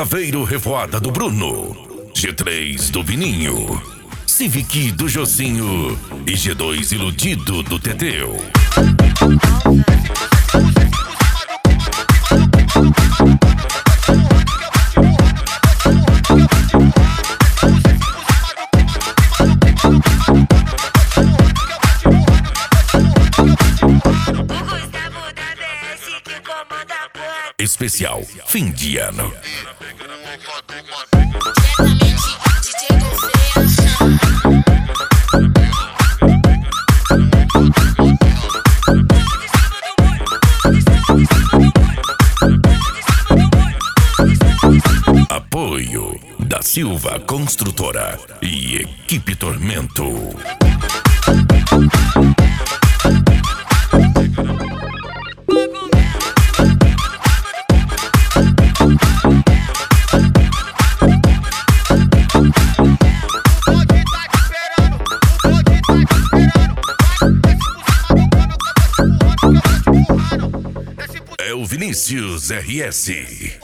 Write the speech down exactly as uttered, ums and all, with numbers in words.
Saveiro Revoada do Bruno, G três do Vininho, Civic do Jocinho e G dois Iludido do Teteu. Especial fim de ano. Apoio da Silva Construtora e Equipe Tormento. É o Vinícius R S.